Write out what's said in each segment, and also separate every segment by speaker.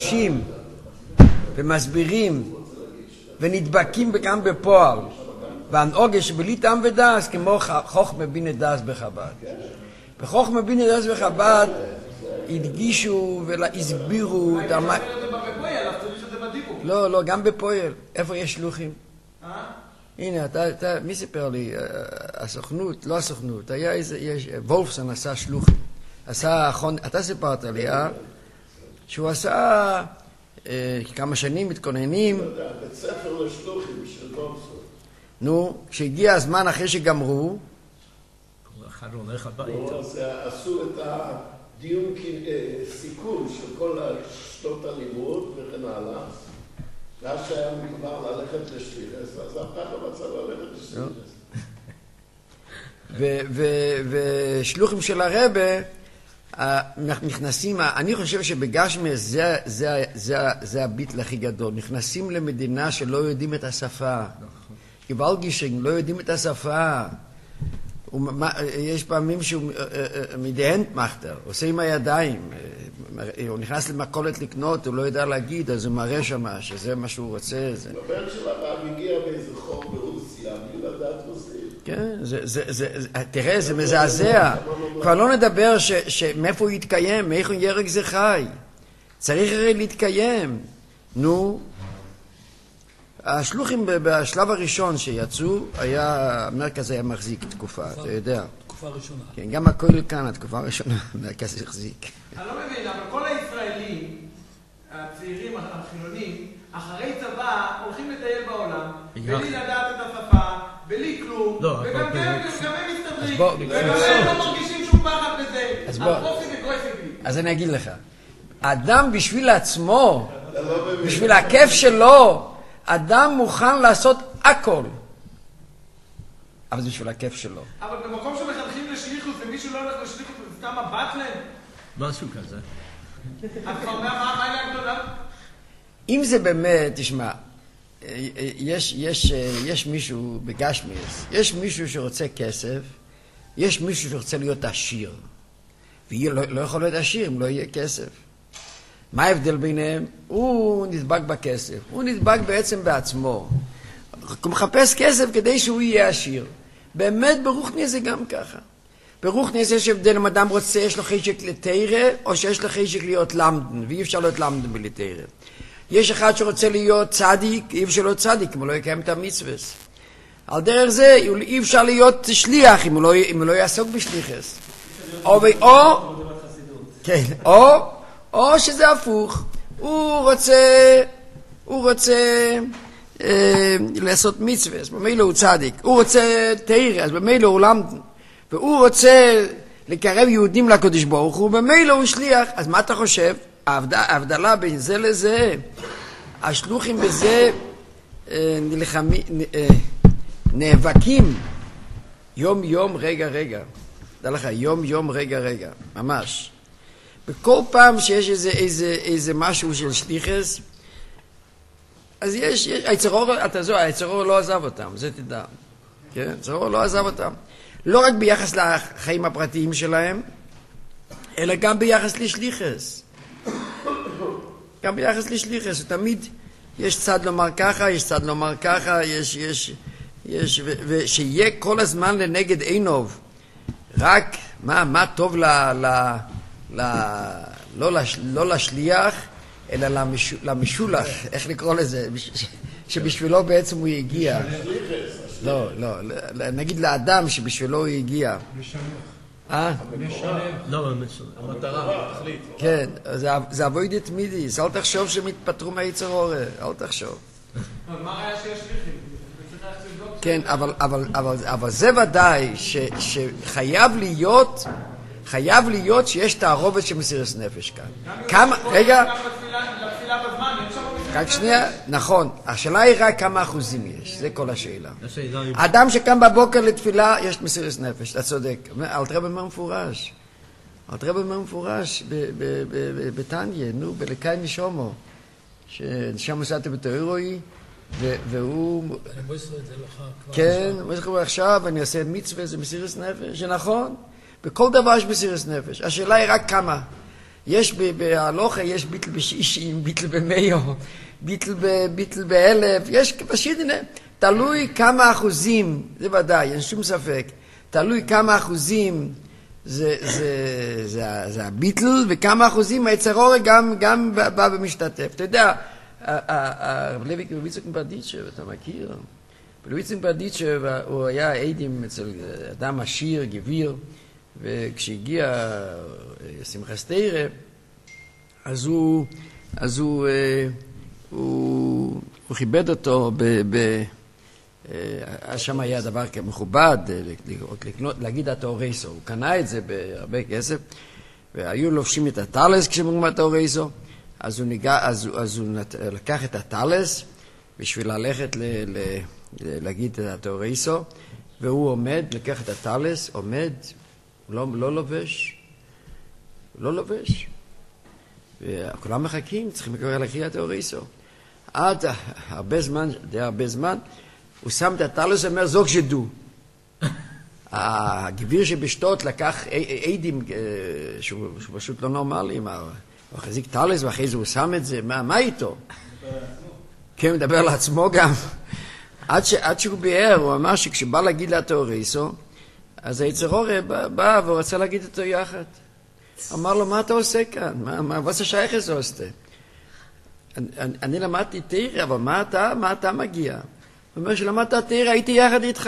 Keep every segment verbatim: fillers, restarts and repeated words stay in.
Speaker 1: שים ומסבירים ונדבקים גם בפועל והנהוגה שבלי טעם ודס כמו חוכמה בינה דס בחב"ד. בחוכמה בינה דס בחב"ד הדגישו והסבירו לא, לא, גם בפועל. איפה יש שלוחים? הנה, אתה, מי סיפר לי? הסוכנות, לא הסוכנות, היה איזה, יש, וולפסון עשה שלוחים. עשה, אתה סיפרת לי, אה? שהוא עשה כמה שנים מתכוננים.
Speaker 2: בית ספר לשלוחים של וולפסון.
Speaker 1: נו, כשהגיע הזמן אחרי שגמרו,
Speaker 3: אחד הולך הביתה.
Speaker 2: עשו את הדיון סיכום של כל שנות הלימוד וכן הלאה. ואז שהיה מקובר ללכת לשליחס, אז אף אחד לא רצה ללכת לשליחס.
Speaker 1: ושלוחים של הרבה נכנסים, אני חושב שבגשמי זה הביטל הכי גדול. נכנסים למדינה שלא יודעים את השפה. גוואלגישינג לא יודעים את השפה. יש פעמים שהוא מדהנט מחתר, עושה עם הידיים, הוא נכנס למכולת לקנות, הוא לא יודע להגיד, אז הוא מראה שם שזה מה שהוא רוצה.
Speaker 2: הבן של הרב הגיע באיזה חור ברוסיה, בלי לדעת רוסית.
Speaker 1: כן, תראה, זה מזעזע. כבר לא נדבר מאיפה הוא יתקיים, מאיפה ירק זה חי. צריך הרי להתקיים. נו, השלוחים בשלב הראשון שיצאו, היה, המרכז היה מחזיק תקופה, אתה יודע.
Speaker 3: תקופה ראשונה.
Speaker 1: כן, גם הכל כאן, התקופה הראשונה, המרכז החזיק.
Speaker 4: אני לא מבין, אבל כל הישראלים, הצעירים, החילונים, אחרי צבא, הולכים לטייל בעולם, בלי לדעת את השפה, בלי כלום, וגם הם מסתדרים, וגם הם לא מרגישים שום פחד בזה. אז בוא,
Speaker 1: אז אני אגיד לך, האדם בשביל עצמו, בשביל הכיף שלו, אדם מוכן לעשות הכל. אבל זה בשביל הכיף שלו.
Speaker 4: אבל במקום שמחנכים לשליחות, ומישהו לא הולך לשליחות, זה סתם מבט להם?
Speaker 3: משהו כזה.
Speaker 4: אז כבר מה היה גדולה?
Speaker 1: אם זה באמת, תשמע, יש, יש, יש מישהו בגשמיס, יש מישהו שרוצה כסף, יש מישהו שרוצה להיות עשיר. והיא לא, לא יכול להיות עשיר אם לא יהיה כסף. מה ההבדל ביניהם? הוא נדבק בכסף. הוא נדבק בעצם בעצמו. הוא מחפש כסף כדי שהוא יהיה עשיר. באמת ברוחני זה גם ככה. ברוחני יש הבדל אם אדם רוצה, יש לו חשק לתירה, או שיש לו חשק להיות למדן, ואי אפשר להיות למדן בלי תירה. יש אחד שרוצה להיות צדיק, אי אפשר להיות צדיק, אם הוא לא יקיים את המצווס. על דרך זה, אי אפשר להיות שליח, אם הוא לא, אם הוא לא יעסוק בשליחס. או, או, כן, או, או שזה הפוך, הוא רוצה, הוא רוצה אה, לעשות מצווה, אז במילא הוא צדיק, הוא רוצה תאיר, אז במילא הוא למדן, והוא רוצה לקרב יהודים לקדוש ברוך הוא, במילא הוא שליח, אז מה אתה חושב? ההבדלה בין זה לזה, השלוחים בזה אה, נלחמי, אה, נאבקים יום יום רגע רגע, דע לך, יום יום רגע רגע, ממש. בכל פעם שיש איזה, איזה, איזה משהו של שליחס, אז יש, יש, היצרור, אתה זו, היצרור לא עזב אותם, זה תדע. כן? היצרור לא עזב אותם. לא רק ביחס לחיים הפרטיים שלהם, אלא גם ביחס לשליחס. גם ביחס לשליחס, תמיד יש צד לומר ככה, יש צד לומר ככה, יש, יש, יש, ו, ושיהיה כל הזמן לנגד עינוב. רק, מה, מה טוב ל, ל, ל, לא, לש, לא לשליח, אלא למש, למשולח, איך לקרוא לזה, שבשבילו בעצם הוא הגיע. לא, לא, נגיד לאדם שבשבילו הוא הגיע. אה?
Speaker 3: לא, המטרה, תחליט.
Speaker 1: כן, זה עבודת מידיס, אל תחשוב שמתפטרו מהיצר אורה, אל תחשוב.
Speaker 4: אבל מה היה שיש שליחים?
Speaker 1: כן, אבל, אבל, אבל, אבל זה ודאי ש, שחייב להיות, חייב להיות שיש תערובת של מסירת נפש כאן. כמה, רגע,
Speaker 4: לתפילה בזמן,
Speaker 1: רק שנייה, נכון, השאלה היא רק כמה אחוזים יש, זה כל השאלה. אדם שקם בבוקר לתפילה, יש מסירת נפש, אתה צודק. אל תראה במה מפורש, אל תראה במה מפורש, בתניה, נו, בלקאי נשומו, ששם עושה בתאירוי, והוא...
Speaker 3: אני מוסר את זה לך כבר.
Speaker 1: כן, מוסר עכשיו, אני אעשה מצווה, זה מסירת נפש, שנכון, בכל דבר יש מסירת נפש. השאלה היא רק כמה. יש בהלוכה, יש ביטל בשישים, ביטל במיו, ביטל, ביטל באלף, יש בשידנה, תלוי כמה אחוזים, זה ודאי, אין שום ספק, תלוי כמה אחוזים זה, זה, זה, זה הביטל, וכמה אחוזים היצר אור גם, גם בא במשתתף. אתה יודע, הרב לוי בלוויצוק מברדיצ'ב, אתה מכיר? בלוויצוק מברדיצ'ב הוא היה עדים אצל אדם עשיר, גביר, וכשהגיע שמחת תורה, אז הוא, אז הוא, הוא, הוא כיבד אותו ב... ב שם היה דבר מכובד, להגיד התאורייסו. הוא קנה את זה בהרבה כסף, והיו לובשים את הטלס כשמוגמר התאורייסו, אז הוא, ניגע, אז, אז הוא לקח את הטלס בשביל ללכת ל, ל, להגיד את התאורייסו, והוא עומד, לקח את הטלס, עומד, הוא לא, לא לובש, הוא לא לובש. וכולם מחכים, צריכים לקרוא להקריא את התאורייסו. עד הרבה זמן, די הרבה זמן, הוא שם את הטלס ואומר, זוג שדו. הגביר שבשתות לקח עדים שהוא פשוט לא נורמלי, הוא החזיק טלס ואחרי זה הוא שם את זה, מה איתו? כן, הוא מדבר לעצמו גם. עד שהוא ביאר, הוא אמר שכשבא להגיד לתאורייסו, אז היצר אור בא והוא רצה להגיד אותו יחד. אמר לו, מה אתה עושה כאן? מה זה שייך איזה עושה? אני למדתי תורה, אבל מה אתה, מה אתה מגיע? הוא אומר שלמדת תורה, הייתי יחד איתך.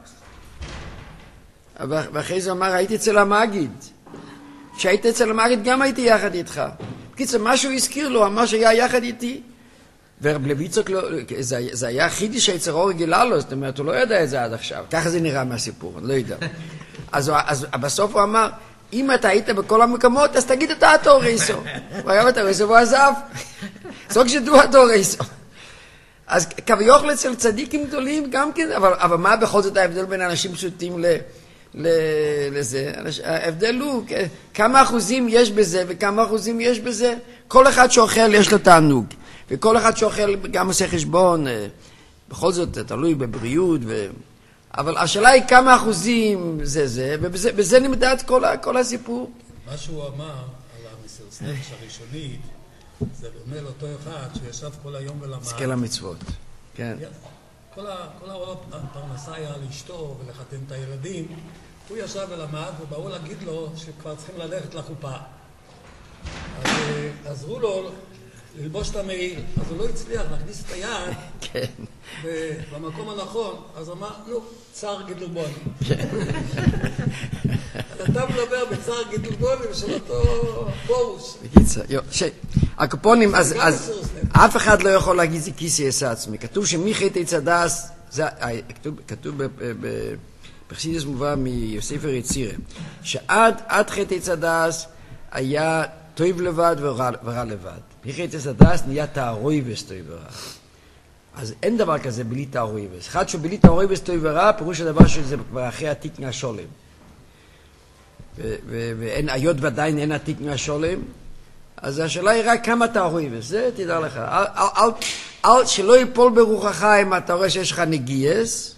Speaker 1: ואחרי זה אמר, הייתי אצל המגיד. כשהייתי אצל המגיד גם הייתי יחד איתך. בקיצור, מה שהוא הזכיר לו, אמר שהיה יחד איתי. ורב לויצוק, זה, זה היה חידיש היצר אור גילה לו, זאת אומרת, הוא לא ידע את זה עד עכשיו. ככה זה נראה מהסיפור, אני לא יודע. אז, אז בסוף הוא אמר, אם אתה היית בכל המקומות, אז תגיד אתה התאורייסו. הוא היה בתאורייסו והוא עזב. סוג שדו התאורייסו. אז כביכול אצל צדיקים גדולים גם כן, אבל, אבל מה בכל זאת ההבדל בין אנשים פשוטים ל, ל, לזה? ההבדל הוא כמה אחוזים יש בזה וכמה אחוזים יש בזה. כל אחד שאוכל יש לו תענוג, וכל אחד שאוכל גם עושה חשבון, בכל זאת תלוי בבריאות, ו... אבל השאלה היא כמה אחוזים זה זה, ובזה בזה נמדד כל, כל הסיפור.
Speaker 3: מה שהוא אמר על המסרסנש הראשונית, זה דומה לאותו אחד שישב כל היום ולמד.
Speaker 1: סקל המצוות, כן.
Speaker 3: כל, ה, כל העולם הפרנסה היה לאשתו ולחתן את הילדים. הוא ישב ולמד ובאו להגיד לו שכבר צריכים ללכת לחופה. אז עזרו לו ללבוש את המעיל. אז הוא לא הצליח להכניס את היד
Speaker 1: כן.
Speaker 3: במקום הנכון. אז אמר, נו, צער גידלובוני. אתה מדבר בצער גידלובוני של אותו פורוס.
Speaker 1: בקיצר, יו, ש... הקופונים, אז, אז אף אחד לא יכול להגיד זה כיסי עשה עצמי. כתוב שמי חטא צדס, זה, כתוב, כתוב בחסידות מובא מיוספר יצירה, שעד עד חטא צדס היה טוב לבד ורע, ורע לבד. מי חטא צדס נהיה תערויבס טוב ורע. אז אין דבר כזה בלי תערויבס. אחד שבלי תערויבס טוב ורע, פירוש הדבר שזה כבר אחרי עתיק מהשולם. ואין, היות ועדיין אין עתיק מהשולם, אז השאלה היא רק כמה אתה רואה, וזה תדע לך. אל, אל, אל, אל, שלא ייפול ברוחך אם אתה רואה שיש לך נגיעס.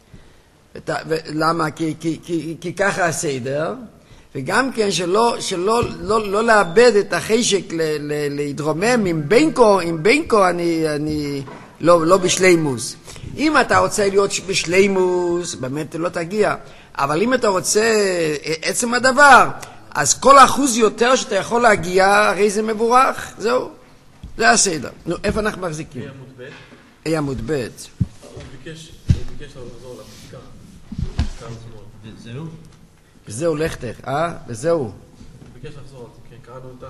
Speaker 1: למה? כי, כי, כי, כי ככה הסדר. וגם כן שלא, שלא לא, לא לאבד את החשק ל, ל, להתרומם עם בינקו, עם בינקו אני, אני לא, לא בשלימוס. אם אתה רוצה להיות בשלימוס, באמת לא תגיע. אבל אם אתה רוצה עצם הדבר, אז כל אחוז יותר שאתה יכול להגיע, הרי זה מבורך, זהו, זה הסדר. נו, איפה אנחנו מחזיקים?
Speaker 5: אי עמוד ב'?
Speaker 1: אי עמוד ב'.
Speaker 5: הוא ביקש, הוא ביקש לחזור לפסקה. פסקה שמאל. וזהו?
Speaker 1: וזהו לכתך, אה? וזהו.
Speaker 5: הוא ביקש לחזור, כן, קראנו את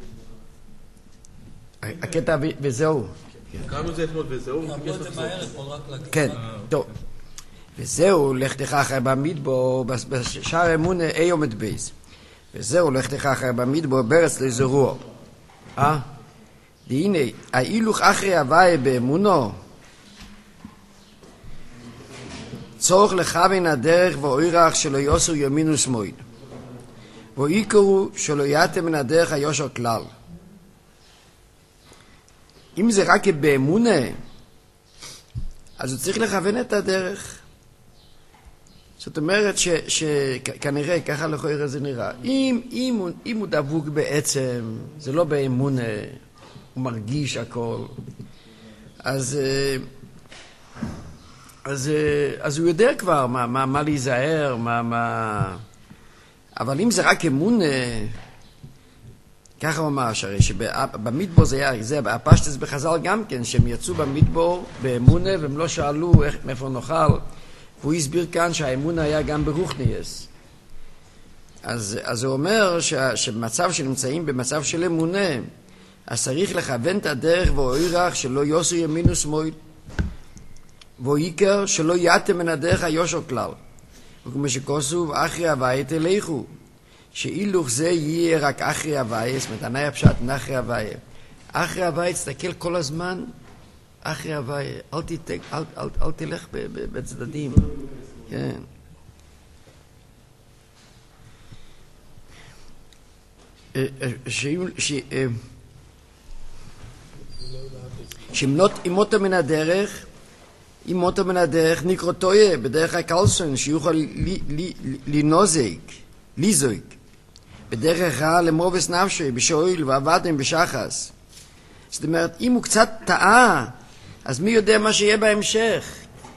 Speaker 5: ה...
Speaker 1: הקטע וזהו.
Speaker 5: קראנו את זה אתמול וזהו, הוא ביקש לחזור.
Speaker 1: כן, טוב. וזהו לכתך אחרי במדבר, בשער אמונה אי עומד בייס. וזהו לכתך אחרי במדבר ברץ לזרוע. אה? והנה, ההילוך אחרי הוואי באמונו, צורך לכוון הדרך ואוירח שלא יוסו ימין ושמאל. ואיקרו שלא יתם מן הדרך היושר כלל. אם זה רק באמונה, אז הוא צריך לכוון את הדרך. זאת אומרת שכנראה ככה לכאורה זה נראה. אם, אם, הוא, אם הוא דבוק בעצם, זה לא באמונה, הוא מרגיש הכל, אז, אז, אז הוא יודע כבר מה, מה, מה להיזהר, מה, מה... אבל אם זה רק אמונה, ככה הוא אמר, שהרי שבמדבור זה היה, זה הפשטס בחז"ל גם כן, שהם יצאו במדבור באמונה והם לא שאלו איך, מאיפה נאכל, והוא הסביר כאן שהאמונה היה גם ברוחניאס. אז, אז הוא אומר ש, שבמצב שנמצאים במצב של אמונה, אז צריך לכוון את הדרך ואוירח שלא יוסו ימין ושמאל, ואויקר שלא יתם מן הדרך היושר כלל. וכמו שכוסוב, אחרי הוויה תלכו. שאילוך זה יהיה רק אחרי הוויה, זאת אומרת, ענאי הפשט, אחרי הוויה. אחרי הוויה תסתכל כל הזמן, אחרי הוויה. אל, תתק, אל, אל, אל תלך ב, ב, בצדדים. כן. שמנות אימותו מן הדרך, אימותו מן הדרך נקרא טועה, בדרך הקלסון, שיוכל לנוזק, ליזוק. בדרך רעה למובס נפשי, בשאול ועבדם בשחס. זאת אומרת, אם הוא קצת טעה, אז מי יודע מה שיהיה בהמשך?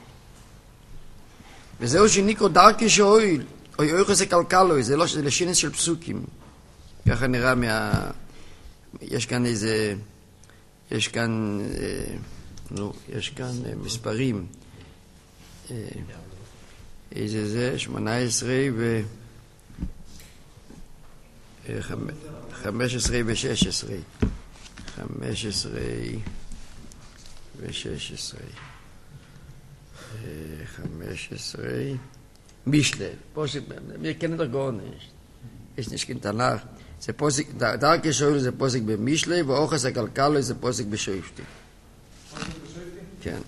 Speaker 1: וזהו שניקרו דרכי שאול, או יויכוס הקלקלוי, זה לא שזה לשינס של פסוקים. ככה נראה מה... יש כאן איזה... יש כאן... אה, נו, יש כאן אה, מספרים. אה, איזה זה? שמונה עשרה ו... חמש עשרה ושש עשרה. חמש עשרה ושש עשרה. חמש עשרה. מישלה. פוסק, mir kennen doch gar nicht. Ist nicht in Tanach. זה פוסק, דרכי שאול זה פוסק במישלה, ואוחס הקלקלו זה פוסק בשואפתי. כן.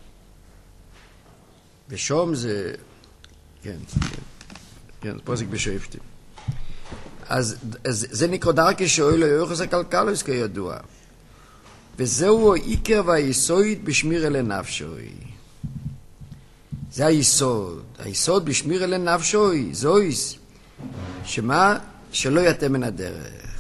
Speaker 1: ושום זה... כן, כן. כן, פוסק בשואפתי. אז, אז זה נקרא דרכי שאול ואוחס הקלקלו כידוע. וזהו העיקר והיסוד בשמיר אלי נפשוי. זה היסוד. היסוד בשמיר אלי נפשוי. זויס. שמה? שלא יתם מן הדרך.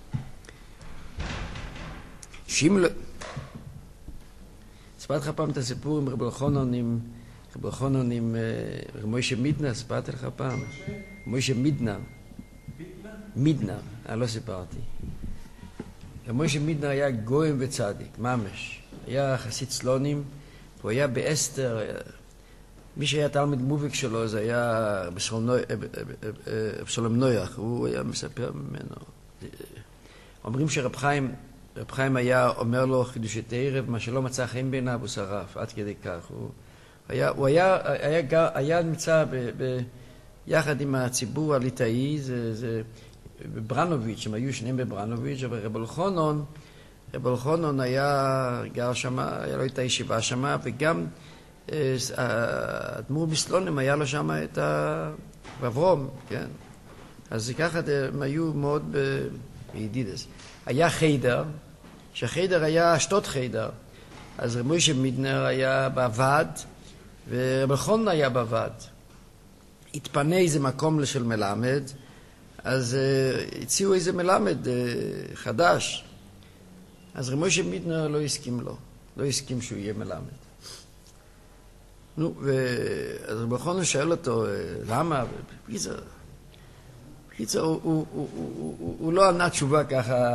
Speaker 1: שאם לא... ספרתי לך פעם את הסיפור עם רב אלחנן עם... רב אלחנן עם רב מוישה מידנה, ספרתי לך פעם. מוישה מידנה. מידנה, אני לא סיפרתי. רב מוישה מידנה היה גויים וצדיק, ממש. היה חסיד סלונים, הוא היה באסתר... מי שהיה תלמיד מוביק שלו זה היה אבשלום נויח, הוא היה מספר ממנו. אומרים שרב חיים, רב חיים היה אומר לו חידושי ערב, מה שלא מצא חן בעיניו הוא שרף, עד כדי כך. הוא היה, הוא היה, היה, היה, היה נמצא ב, ב, יחד עם הציבור הליטאי, זה, זה בברנוביץ', הם היו שניהם בברנוביץ', אבל רב אלחנן, רב אלחנן היה גר שמה, היה לו את הישיבה שמה, וגם האדמו"ר בסלונים היה לו שם את אברום, כן? אז ככה הם היו מאוד בידידס. היה חיידר, שהחיידר היה שטות חיידר. אז רב מוישה מידנר היה בוועד, ורב אלחנן היה בוועד. התפנה איזה מקום של מלמד, אז הציעו איזה מלמד חדש. אז רב מוישה מידנר לא הסכים לו, לא הסכים שהוא יהיה מלמד. נו, ואז רב אלחנן שואל אותו, למה? בקיצור, בקיצור, הוא לא ענה תשובה ככה,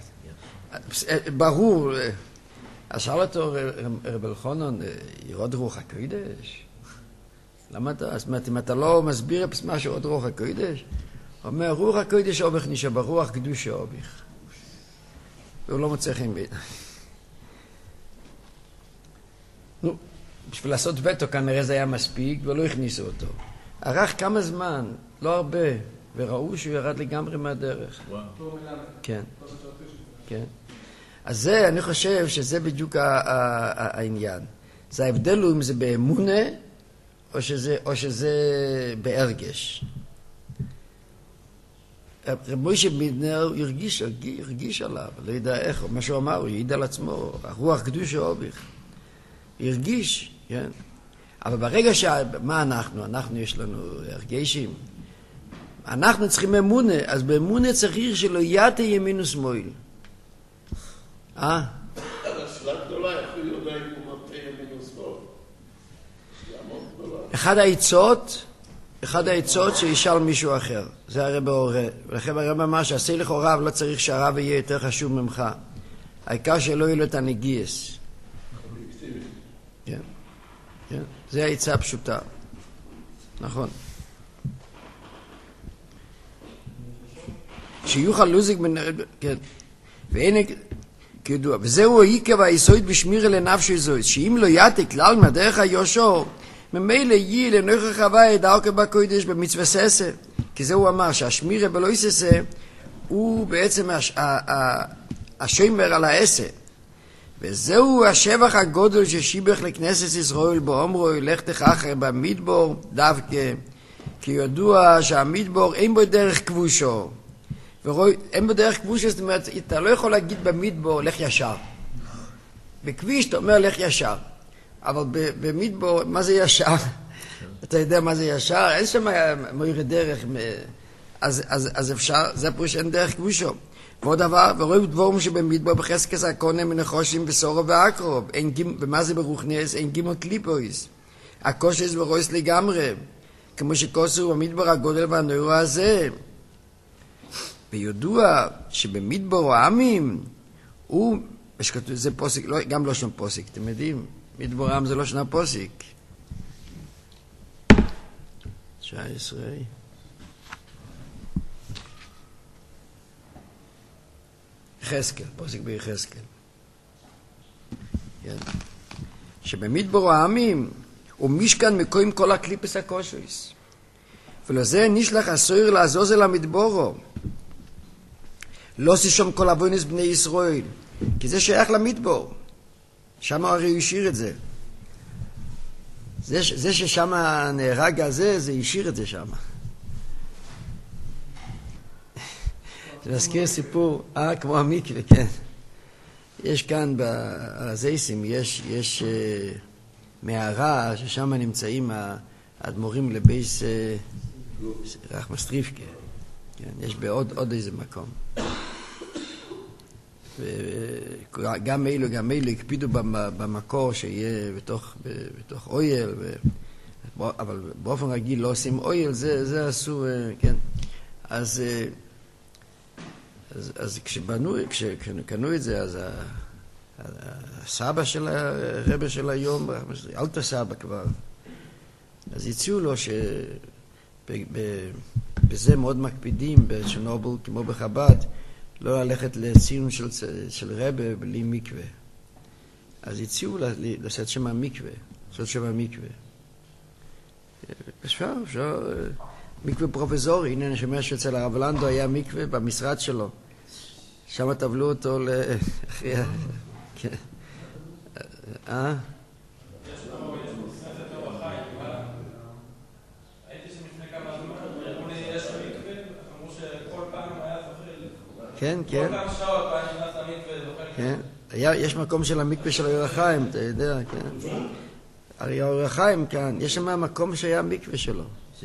Speaker 1: ברור. אז שאל אותו רב אלחנן, ירוד רוח הקודש? למה אתה, זאת אומרת, אם אתה לא מסביר משהו עוד רוח הקודש? הוא אומר, רוח הקודש אובך נשאר, רוח קדושה אובך. והוא לא מוצא חן בעיניו. נו, בשביל לעשות וטו כנראה זה היה מספיק ולא הכניסו אותו. ערך כמה זמן, לא הרבה, וראו שהוא ירד לגמרי מהדרך. וואו. כן. כן. אז זה, אני חושב שזה בדיוק העניין. זה ההבדל הוא אם זה באמונה או שזה, או שזה בהרגש. רב מוישה מידנר הרגיש, הרגיש עליו, לא יודע איך, מה שהוא אמר, הוא יעיד על עצמו, הרוח קדושה אוביך. הרגיש, כן. אבל ברגע ש... מה אנחנו? אנחנו יש לנו הרגשים. אנחנו צריכים אמונה, אז באמונה צריך שלא יתה ימין ושמאל. אה?
Speaker 2: השאלה גדולה, איך הוא יודע אם הוא נוטה ימין ושמאל?
Speaker 1: אחד העצות, אחד העצות שישאל מישהו אחר. זה הרב ההורה. ולכן הרב אמר שעשה לך רב, לא צריך שהרב יהיה יותר חשוב ממך. העיקר שלא יהיה לו את הנגיעס. כן, כן. זה העצה הפשוטה. נכון. שיוכל לוזיק בין... כן. ואין... כידוע. וזהו העיקר והיסוד בשמירה לנפשי זויס. שאם לא יתה כלל מהדרך היושו, ממילא יהיה לנוכח הווי דרכו בקודש במצווה ססה. כי זה הוא אמר שהשמירה בלא יססה הוא בעצם הש... השומר על העשה. וזהו השבח הגודל ששיבח לכנסת ישראל באומרו לך תכחר במדבור דווקא, כי ידוע שהמדבור אין בו דרך כבושו. ורואי, אין בו דרך כבושו, זאת אומרת, אתה לא יכול להגיד במדבור לך ישר. בכביש אתה אומר לך ישר. אבל במדבור, מה זה ישר? אתה יודע מה זה ישר? אין שם מוירי דרך. אז, אז, אז אפשר, זה פרוש אין דרך כבושו. ועוד דבר, ורואים דבורים שבמדבר בחסקס הקונה מנחושים בסורו ואקרוב. ומה זה ברוכנס? אין גימות קליפויס. הקושס ורויס לגמרי. כמו שקוסו במדבר הגודל והנוירו הזה. וידוע שבמדבר העמים, הוא, זה פוסק, לא, גם לא שום פוסק, אתם יודעים? מדבר העם זה לא שנה פוסק. תשע עשרה. יחזקאל, פוסק ביחזקאל. כן. שבמדבר העמים הוא משכן מקוים כל הקליפס הקושס. ולזה נשלח הסויר לעזוז אל המדברו. לא שישום כל אבוינס בני ישראל, כי זה שייך למדבור. שם הרי הוא השאיר את זה. זה, זה ששם נהרג הזה, זה השאיר את זה שם. זה מזכיר סיפור, אה, כמו המקווה, כן. יש כאן בזייסים, יש, יש uh, מערה ששם נמצאים האדמו"רים לבייס uh, רחמה סטריפקה. כן, יש בעוד עוד איזה מקום. וגם אלו, גם אלו הקפידו במקור שיהיה בתוך, בתוך אויל, ו... אבל באופן רגיל לא עושים אויל, זה, זה עשו, כן. אז, אז, אז כשבנו, כשקנו את זה, אז הסבא של הרבא של היום, אלתר סבא כבר, אז הציעו לו שבזה מאוד מקפידים בצ'רנוביל, כמו בחב"ד, לא ללכת לציון של, של רבא בלי מקווה. אז הציעו לעשות שם מקווה, לעשות שם מקווה. אפשר, אפשר, מקווה פרופזורי. הנה אני שומע שאצל הרב לנדו היה מקווה במשרד שלו. שם טבלו אותו ל... כן. אה? כן, כן. כל כמה שעות פעם נכנס למקווה וזוכר. כן. יש מקום של המקווה של אור החיים, אתה יודע, כן. הרי אור החיים כאן, יש שם מקום שהיה המקווה שלו.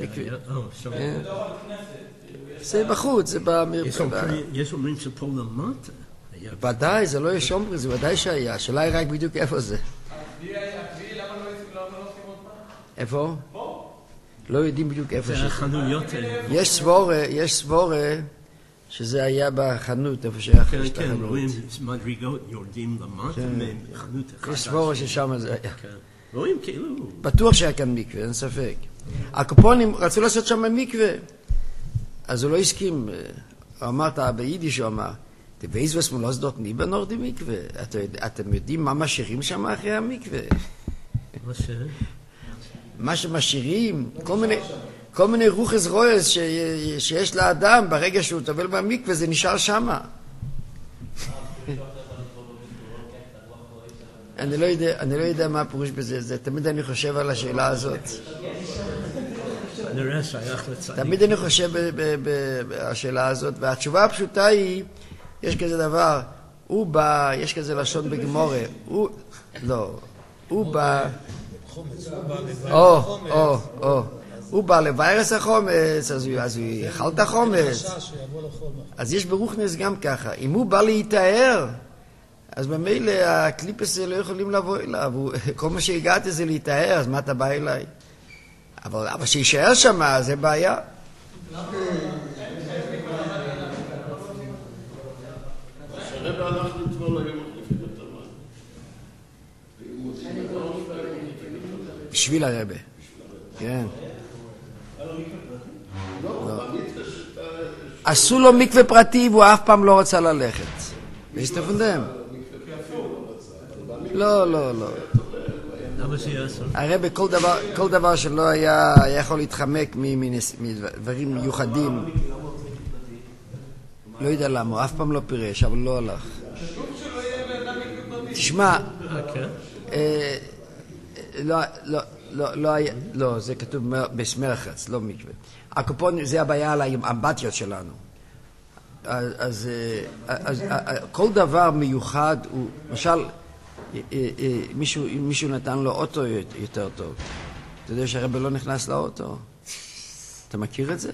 Speaker 1: זה בחוץ, זה במרפאה.
Speaker 6: יש אומרים שפה למטה.
Speaker 1: ודאי, זה לא יש אומרים, זה ודאי שהיה. השאלה היא רק בדיוק איפה זה.
Speaker 4: הכביעי, למה לא עושים עוד פעם?
Speaker 1: איפה? פה. לא יודעים בדיוק איפה
Speaker 6: זה החנויות.
Speaker 1: יש סבורה, יש סבורה, שזה היה בחנות, איפה שהיה
Speaker 6: כן, כן, רואים מדרגות, יורדים למטה, מחנות אחד.
Speaker 1: יש סבורה ששם זה היה.
Speaker 6: רואים כאילו...
Speaker 1: בטוח שהיה כאן מקווה, אין ספק. הקופונים רצו לעשות שם מקווה, אז הוא לא הסכים. הוא אמר, ביידיש הוא אמר, תבייז וסמולוס דות ניבה נורדי מקווה. אתם יודעים מה משאירים שם אחרי המקווה?
Speaker 6: מה ש...
Speaker 1: מה שמשאירים, כל מיני... כל מיני רוחס רויס ש... שיש לאדם ברגע שהוא טובל במקווה, זה נשאר שמה. אני לא יודע, אני לא יודע מה הפירוש בזה, זה, תמיד אני חושב על השאלה הזאת. תמיד אני חושב בשאלה הזאת, והתשובה הפשוטה היא, יש כזה דבר, הוא בא, יש כזה לשון בגמורה, הוא, לא, הוא בא,
Speaker 3: החומץ, הוא בא לביירס
Speaker 1: או,
Speaker 3: החומץ.
Speaker 1: או, או. הוא בא לביירס החומץ, אז הוא יאכל את החומץ. אז יש ברוכניס גם ככה. אם הוא בא להיטהר, אז במילא הקליפס לא יכולים לבוא אליו. כל מה שהגעתי זה להיטהר, אז מה אתה בא אליי? אבל שישאר שם, זה בעיה.
Speaker 2: הרב הלך לטבול היום מחליפים את המים.
Speaker 1: בשביל הרבה. כן. עשו לו מקווה פרטי והוא אף פעם לא רצה ללכת. והסתפנדם? לא, לא, לא. הרבה כל דבר, כל דבר שלא היה, היה יכול להתחמק מדברים מיוחדים. לא יודע למה, הוא אף פעם לא פירש, אבל לא הלך. תשמע, לא, לא, לא, לא היה, לא, זה כתוב בסמרחץ, לא מקווה. הקופון, זה הבעיה על האמבטיות שלנו. אז, אז, כל דבר מיוחד הוא, למשל, מישהו, מישהו נתן לו אוטו יותר טוב. אתה יודע שהרבא לא נכנס לאוטו? אתה מכיר את זה?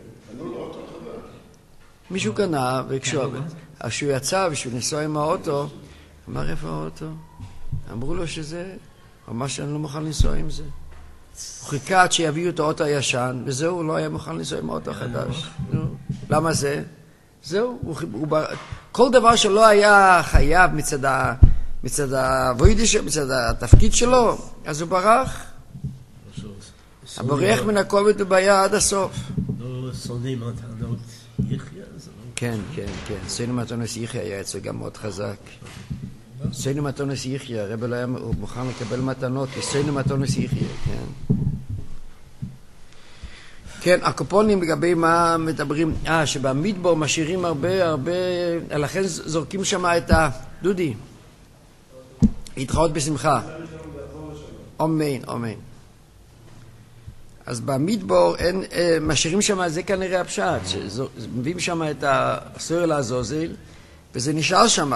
Speaker 1: מישהו קנה, וכשהוא יצא ושהוא נסוע עם האוטו, אמר, איפה האוטו? אמרו לו שזה, ממש אני לא מוכן לנסוע עם זה. הוא חיכה עד שיביאו את האוטו הישן, וזהו, הוא לא היה מוכן לנסוע עם האוטו החדש. למה זה? זהו, כל דבר שלא היה חייב מצד ה... מצד הווידיש, מצד התפקיד שלו, אז הוא ברח. הבורח מן הכובד ובעיה עד הסוף.
Speaker 6: לא שונא מתנות יחיה?
Speaker 1: כן, כן, כן. שונא מתנות יחיה היה אצלו גם מאוד חזק. שונא מתנות יחיה, הרב לא היה מוכן לקבל מתנות, כי שונא מתנות יחיה, כן. כן, הקופונים לגבי מה מדברים, אה, שבמדבור משאירים הרבה, הרבה, לכן זורקים שם את ה... דודי. להתחאות בשמחה. אמן, אמן. אז במדבור אין, אה, משאירים שם, זה כנראה הפשט, שמביאים שם את הסוהר לעזוזל, וזה נשאר שם.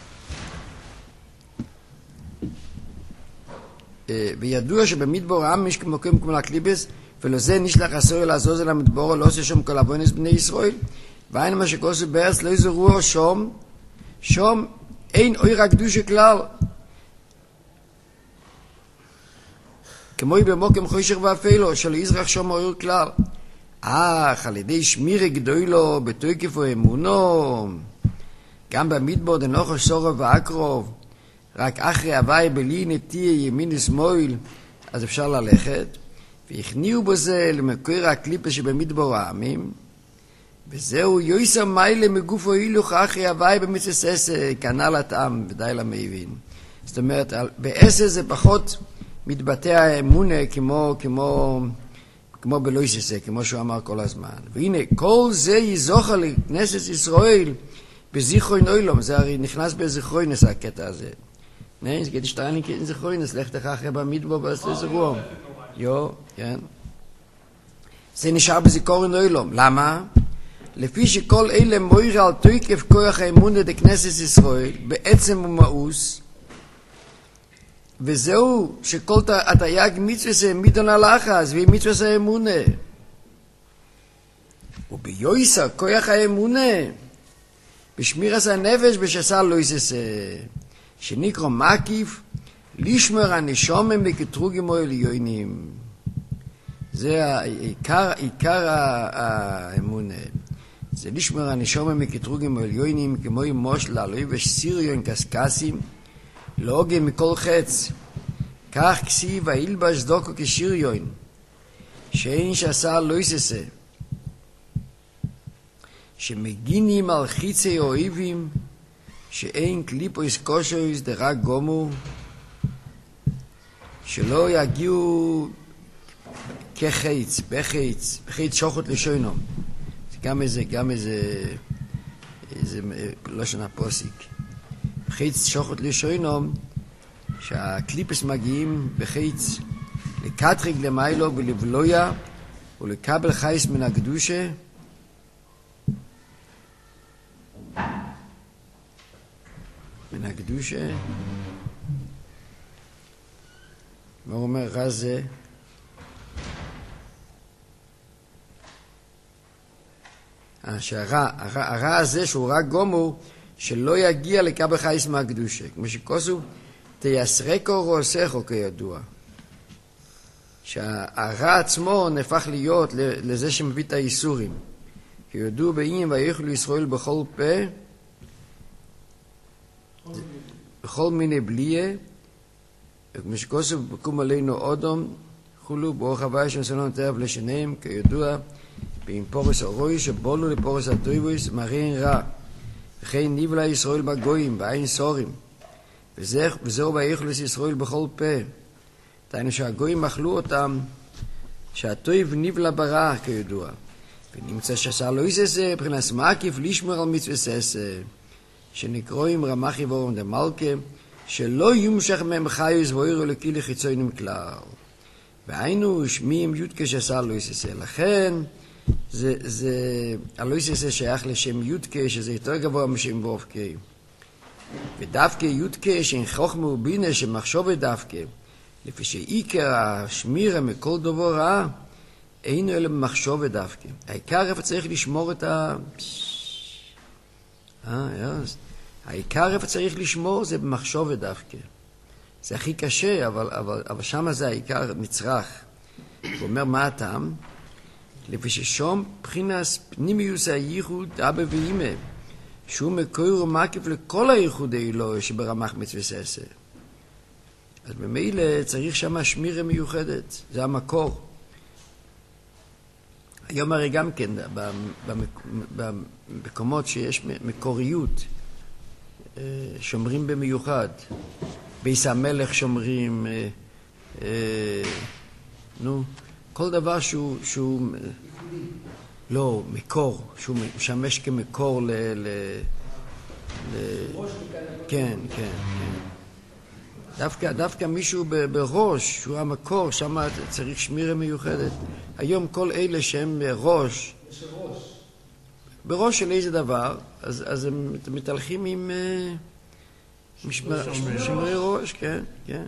Speaker 1: אה, וידוע שבמדבור העם יש כמוקם כמו לקליבס, ולזה נשלח הסוהר לעזוזל למדבור, לא עושה שום כל אבוינס בני ישראל, ואין מה שכוסו בארץ לא יזרוע שום, שום אין אויר הקדושה כלל. כמו במוקם חושך ואפילו, שלא יזרח שום אויר כלל. אך, על ידי שמירה גדולו, בתוקף האמונו, גם במדבור דנוחו סורו ואקרוב, רק אחרי הוואי בלי נטיה ימין ושמאל, אז אפשר ללכת, והכניעו בזה למקור הקליפה שבמדבור העמים, וזהו יויסר מיילה מגופו הילוך אחרי הוואי במצססה, כנ"ל הטעם, ודאי למבין. זאת אומרת, בעשר זה פחות מתבטא האמונה כמו, כמו, כמו בלויססה, כמו שהוא אמר כל הזמן. והנה, כל זה יזוכר לכנסת ישראל בזיכרון אילום, זה הרי נכנס בזיכרונס הקטע הזה. נהי, זה כדי שתרני כן זיכרונס, לך תך אחרי במדבור ועשו זרום. יו, כן. זה נשאר בזיכרון אילום. למה? לפי שכל אלה מויר על תוקף כוח האמונה דכנסת ישראל, בעצם ומאוס, וזהו שכל התייג מצווה זה מידון הלחס, והיא מצווה זה אמונה. וביועסה כוח האמונה, בשמירס הנפש בשסה לא יססה, שנקרא מקיף, לשמור הנשומים וכתרוגים העליונים. זה העיקר, עיקר האמונה. זה לשמור הנשומים וכתרוגים העליונים, כמו מושל עלוי וסיריון קסקסים, לא הוגה מכל חץ. כך כסיב הילבש דוקו כשיריון, שאין שעשה לא יססה. שמגינים על חיצי אוהבים, שאין קליפו יסקושו דרק גומו, שלא יגיעו כחץ, בחץ, בחץ שוחט לשוינום. זה גם איזה, גם איזה, איזה, לא שנה פוסיק. בחץ שוחט לשוינום, שהקליפס מגיעים בחץ לקטריק למיילו ולבלויה, ולקבל חייס מן הקדושה, מן הקדושה, מה הוא אומר? רע זה שהרע, הרע, הרע הזה שהוא רע גומור, שלא יגיע לקבל חייס מהקדושה. כמו שכוסו, תייסרקו רוסכו כידוע. שהרע עצמו נהפך להיות לזה שמביא את האיסורים. כי יודעו בעניין ויאכלו ישראל בכל פה, בכל מיני בליה, כמו שכוסו בקום עלינו אודום, חולו ברוך הווי שנסלון תרב לשניהם, כידוע, עם פורס הרוי שבולו לפורס הטויבויס מראים רע וכן נבלה ישראל בגויים בעין סורים וזהו ויאכלו ישראל בכל פה. תאינו שהגויים אכלו אותם שהטויב נבלה ברע כידוע ונמצא שעשה לא יססה מבחינת מקיף לשמור על מצווה ססה שנקרואים רמחי ואורם דמלכה שלא יומשך מהם חיוס ואירו לקי לחיצוינים כלל והיינו שמיעים יודקה שעשה לא יססה. לכן זה, זה, הלויס הזה שייך לשם יודקה, שזה יותר גבוה משם וובקה. ודווקא יודקה, שאין חוכמה ובינה, שמחשוב דווקא, לפי שעיקר השמירה מכל דבר רע, אינו אלא במחשוב דווקא. העיקר איפה צריך לשמור את ה... אה, יאס. העיקר איפה צריך לשמור זה במחשוב דווקא. זה הכי קשה, אבל, אבל, אבל שמה זה העיקר נצרך. הוא אומר, מה הטעם? לפי ששום בחינס פנימיוס הייחוד אבא ואימא שהוא מקור ומקיף לכל הייחוד האלוהי שברמח מצווה ססה. אז במילא צריך שם שמירה מיוחדת, זה המקור. היום הרי גם כן במקומות שיש מקוריות שומרים במיוחד. בייס המלך שומרים, נו כל דבר שהוא, שהוא לא, מקור, שהוא משמש כמקור ל... ל, ל כן, כן, כן. דווקא, דווקא מישהו בראש, שהוא המקור, שם צריך שמירה מיוחדת. היום כל אלה שהם ראש, בראש של איזה דבר, אז, אז הם מתהלכים עם שמרי ראש, כן, כן.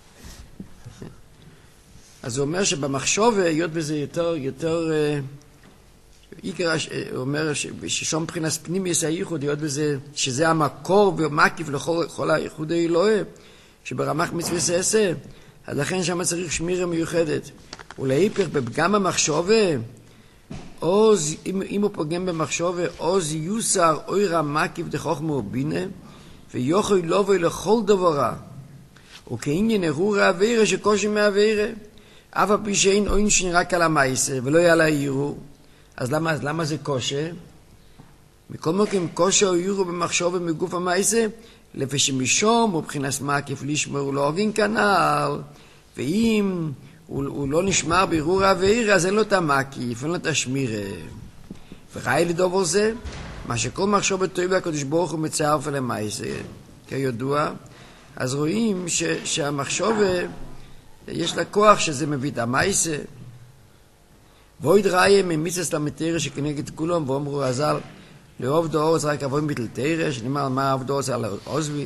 Speaker 1: אז הוא אומר שבמחשוב, היות בזה יותר, יותר, עיקר, הוא אומר ששום מבחינת פנימיוס הייחוד, היות בזה, שזה המקור ומקיף לכל הייחוד האלוהי, שברמח מצווה ססה, אז לכן שם צריך שמירה מיוחדת. ולהיפך, בפגם המחשוב, עוז, אם, אם הוא פוגם במחשוב, עוז יוסר אוירה מקיף דחוכמה ובינה, ויוכל לובוי לכל דברה, וכעניין הרהור האווירה שקושי מהאווירה. אף על פי שאין עונשין רק על המעשה ולא על העירו, אז למה, אז למה זה קושי? מכל מקום קושי או עירו במחשוב ומגוף המעשה, לפי שמשום ובחינס מקיף לשמור לא אוהבים כנל, ואם הוא, הוא לא נשמר בערעור העבירה, אז אין לו את המקיף, אין לו את השמירה. וראי לדובר זה, מה שכל מחשוב בטוב והקדוש ברוך הוא מצרף על המעשה, כידוע, אז רואים ש, שהמחשוב יש לה כוח שזה מביא את המייסה. ואויד ראיה ממיצס למתירה שכנגד כולם, ואומרו הזל, לאהוב דאורץ רק אבוים ביטל תירה, שנאמר מה אהוב דאורץ על עוזבי.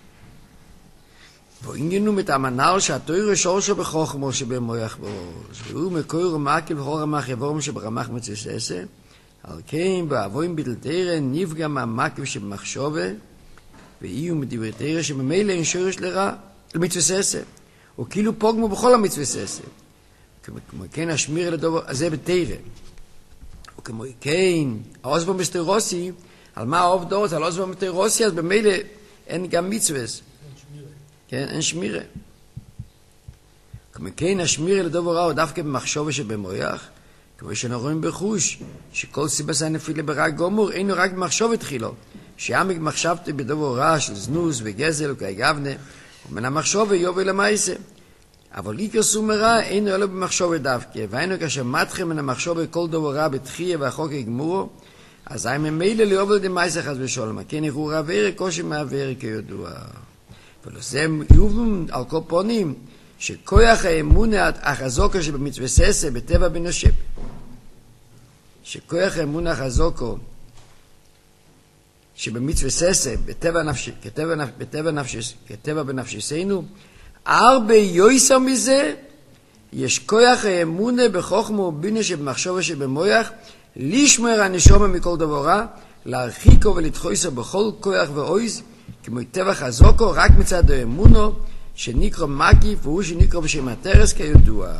Speaker 1: ועניינו מתאמנל שהתירה שורשו בחוכמו שבמויח בראש, והוא מקור ומקיל בכל רמח יבורם שברמח מצססה, על כן באבוים ביטל תירה נפגע מהמקיל שבמחשובה, ואיהו מדברי תירה שממילא אין שורש לרע, למצססה. וכאילו פוגמו בכל המצווה ססה. כמו כן השמיר לדובר, אז זה בתירה. וכמו כן, העוזבו מסתרוסי, על מה העוב דורס, על העוזבו מסתרוסי, אז במילא אין גם מצווה. כן, אין שמירה. כמו כן השמיר לדובר רע, דווקא במחשוב שבמויח, כמו שנרואים בחוש, שכל סיבה נפילה ברע גומור, אינו רק במחשוב התחילו. שעם מחשבתי בדובר רע של זנוס וגזל וכאגבנה, ומן המחשוב יובל למעשה. אבל איקר סומרה אינו אלו במחשוב דווקא, והיינו כאשר מתחם מן המחשוב כל דבר רע בתחייה והחוק יגמורו, אז הם ממילא ליובל דמעשה חס ושלום, כן יראו רעברי קושי מעברי כידוע. ולזה יובם על כל פונים, שכוח האמונה החזוקו שבמצווה ססה בטבע בנשב, שכוח האמונה החזוקו שבמצווה ססה בטבע נפשי, כטבע, נפ, בטבע, נפשי, כטבע בנפשיסנו, הרבה יויסר מזה, יש כוח האמונה בחוכמה ובינה שבמחשבה שבמויח, לשמור הנשמה מכל דבר רע, להרחיקו ולדחויסו בכל כוח ואויז, כמו טבח הזוקו, רק מצד האמונו, שנקרא מקיף, והוא שנקרא בשם הטרס כידוע.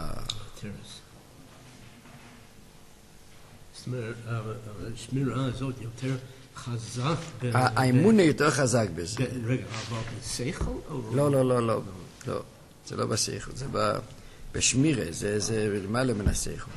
Speaker 6: השמירה הזאת יותר חזק.
Speaker 1: האמונה יותר חזק בזה.
Speaker 6: רגע, אבל בשכל?
Speaker 1: לא, לא, לא, לא. לא, זה לא בשכל, זה בשמירה, זה למעלה מן השכל.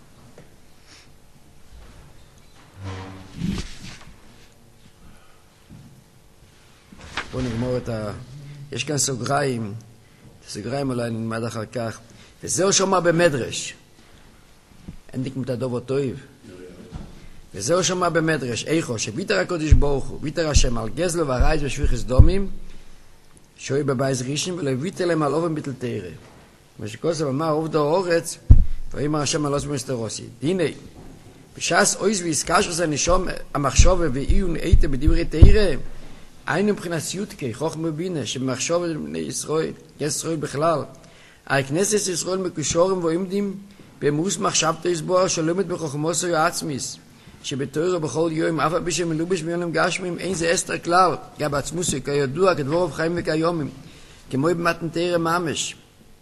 Speaker 1: בואו נגמור את ה... יש כאן סוגריים, סוגריים אולי נלמד אחר כך, וזהו שומע במדרש. אין לי כמות הדוב אותו איב. וזהו שומע במדרש, איכו, שביטר הקודש ברוך הוא, ביטר השם על גזלו והרייז ושפיכס דומים, שוי בבייז רישים, ולא ביטר להם על אובן ביטל תירה. כמו שכוסף אמר, עובדו אורץ, ואימר השם על אוסם מסתרוסי. דיני, בשעס אויז ויסקש עושה נשום המחשוב ואיון איתה בדברי תירה, היינו מבחינת סיוטקי, חוכמה בינה, שמחשוב בני ישראל, ישראל בכלל, על כנסת ישראל מקושורים ועומדים במוס מחשבתו יסבור, שלומת בחוכמוסו יעצמיס, שבתוירו בכל יום, אף אבי שמלובש מיונים גשמים, אין זה אסתר כלל, גם בעצמוסו, כידוע, כדבור חיים וכיומים, כמו במתן תירה ממש.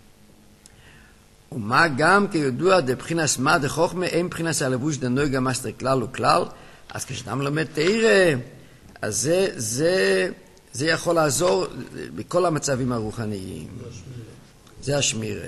Speaker 1: ומה גם כידוע, דבחינס מה דחוכמה, אין בחינס הלבוש דנוי גם אסתר כלל וכלל, אז כשאדם לומד תירה, אז זה, זה, זה יכול לעזור בכל המצבים הרוחניים. זה השמיר.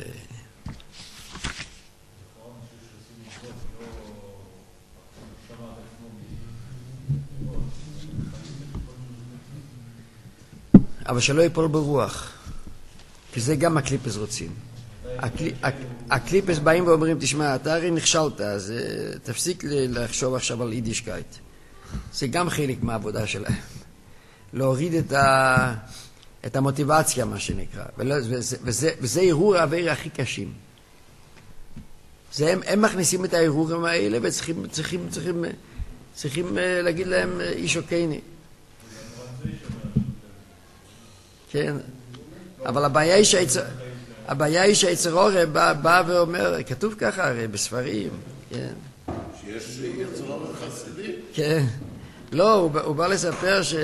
Speaker 1: אבל שלא ייפול ברוח, כי זה גם הקליפס רוצים. הקליפס באים ואומרים, תשמע, אתה הרי נכשלת, אז תפסיק לחשוב עכשיו על יידישקייט. זה גם חלק מהעבודה שלהם. להוריד את, ה, את המוטיבציה, מה שנקרא. וזה, וזה, וזה ערעור העבירה הכי קשים. זה הם, הם מכניסים את הערעורים האלה וצריכים צריכים, צריכים, צריכים להגיד להם איש אוקייני. כן. אבל הבעיה היא שהיצר, הבעיה היא שהיצר אורי בא, בא ואומר, כתוב ככה הרי בספרים, כן.
Speaker 2: שיש יצר אורי חסידי?
Speaker 1: כן. לא, הוא, הוא בא לספר ש...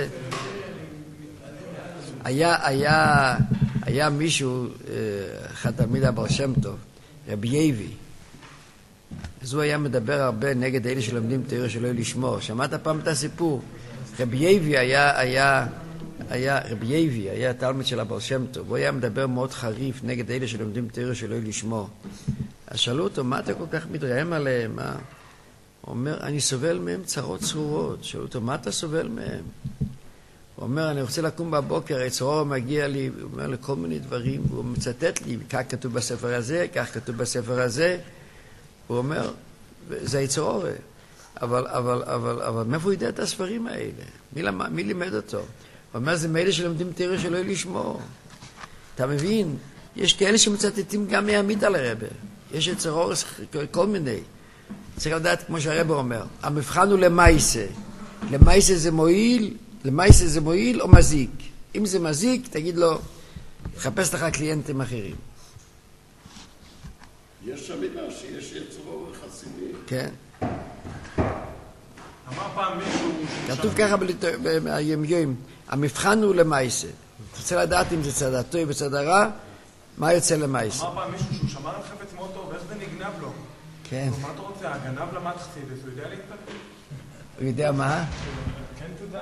Speaker 1: היה, היה, היה מישהו, אחד תלמיד הבעל שם טוב, רבי יבי. אז הוא היה מדבר הרבה נגד אלה שלומדים תורה שלא לשמור. שמעת פעם את הסיפור? רבי יבי היה, היה, היה, רבי יבי היה תלמיד של הבעל שם טוב. הוא היה מדבר מאוד חריף נגד אלה שלומדים תורה שלא לשמור. אז שאלו אותו, מה אתה כל כך מתרעם עליהם? מה? הוא אומר, אני סובל מהם צרות צרורות. שאלו אותו, מה אתה סובל מהם? הוא אומר, אני רוצה לקום בבוקר, היצרור מגיע לי, הוא אומר לכל מיני דברים, והוא מצטט לי, כך כתוב בספר הזה, כך כתוב בספר הזה. הוא אומר, זה היצרור. אבל, אבל, אבל, אבל, מאיפה הוא יודע את הספרים האלה? מי, למד, מי לימד אותו? הוא אומר, זה מאלה שלומדים תורה שלא לשמור. אתה מבין? יש כאלה שמצטטים גם מהעמיד על הרבה. יש היצרור, כל מיני. צריך לדעת, כמו שהרבה אומר, המבחן הוא למייסה. למייסה זה מועיל, למייסה זה מועיל או מזיק. אם זה מזיק, תגיד לו, חפש לך קליינטים אחרים.
Speaker 2: יש המילה שיש יצרו חסידי.
Speaker 1: כן.
Speaker 4: אמר פעם מישהו...
Speaker 1: כתוב ככה ביום, המבחן הוא למייסה. אתה רוצה לדעת אם זה צד הטוב וצד הרע, מה יוצא למייסה?
Speaker 4: אמר פעם מישהו שהוא שמר על חפץ מאוד טוב, איך זה נגנב לו?
Speaker 1: כן.
Speaker 4: מה אתה רוצה? הגנב למד חסידס, הוא יודע להתפתח?
Speaker 1: הוא יודע מה?
Speaker 4: כן תודה.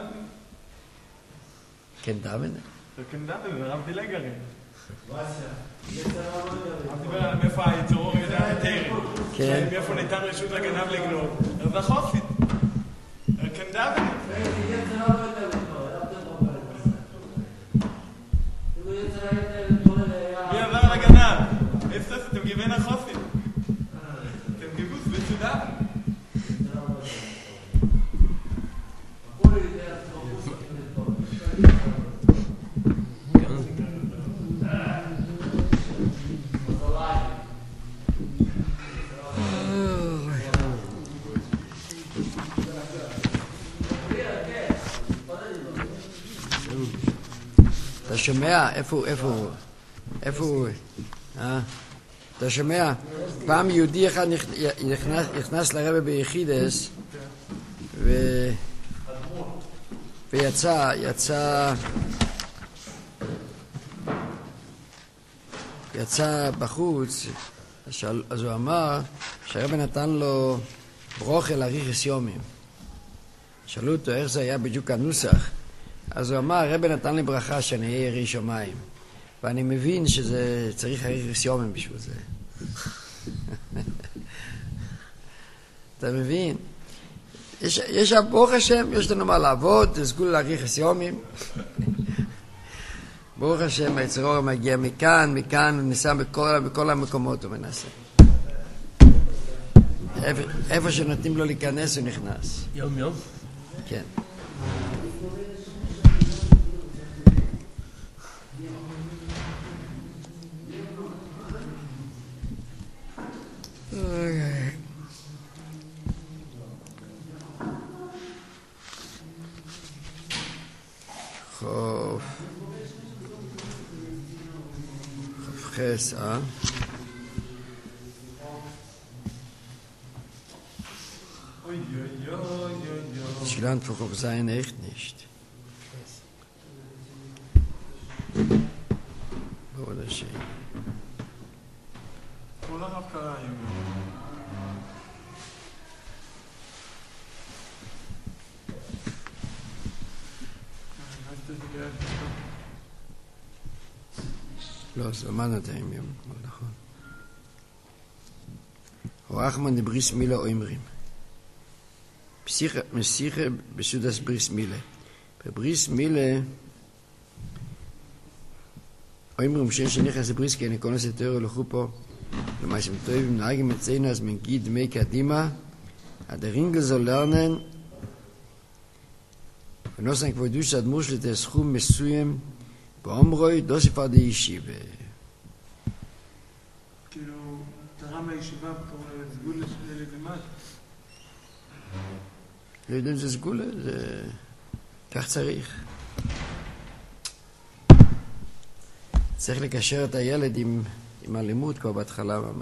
Speaker 1: כן דאמן?
Speaker 4: כן דאמן, זה רב דילגרים. הרב דיבר על מאיפה היצרור יודע את תרם.
Speaker 1: כן.
Speaker 4: מאיפה ניתן רשות לגנב לגנוב. אז זה חופית. כן דאמן. מי עבר לגנב? איפה אתם גיוון החופית? אתם גיבוס וצודה.
Speaker 1: אתה שומע? איפה, איפה הוא? איפה הוא? אה? אתה שומע? פעם יהודי אחד נכנס, נכנס לרבי ביחידס ו... ויצא, יצא... יצא בחוץ, אז הוא אמר שהרבי נתן לו ברוכה לאריכות ימים. שאלו אותו איך זה היה בדיוק הנוסח. אז הוא אמר, הרבי נתן לי ברכה שאני אהיה ירא שמיים. ואני מבין שזה צריך אריכות ימים בשביל זה. אתה מבין? יש, יש ברוך השם, יש לנו מה לעבוד, תזכו לאריכות ימים. ברוך השם, היצר אור מגיע מכאן, מכאן, הוא ניסה בכל, בכל המקומות, הוא מנסה. איפה, איפה שנותנים לו להיכנס, הוא נכנס.
Speaker 6: יום יום?
Speaker 1: כן. חוף. חוף חס, אה? Ich lerne für Gott sein echt nicht. Oder schön.
Speaker 5: כל הרב קרא היום.
Speaker 1: לא, זה למד את היום יום, נכון. רחמן דבריס מילה אומרים. מסיכה בסודס בריס מילה. בבריס מילה אומרים שאין שנכנס לבריס כי אני כונס את תאור הלכו פה למה שהם טובים נהגים אצלנו אז מנגיד דמי קדימה עד הרינגל זו לרנן ונוסן כבודו שאדמור שלי תסכום מסוים באומרוי דוסיפה די ישיבה.
Speaker 4: כאילו, תרם הישיבה בתור סגולה של לגמד.
Speaker 1: לא יודע אם זה סגולה, זה... כך צריך. צריך לקשר את הילד עם, עם הלימוד כבר בהתחלה.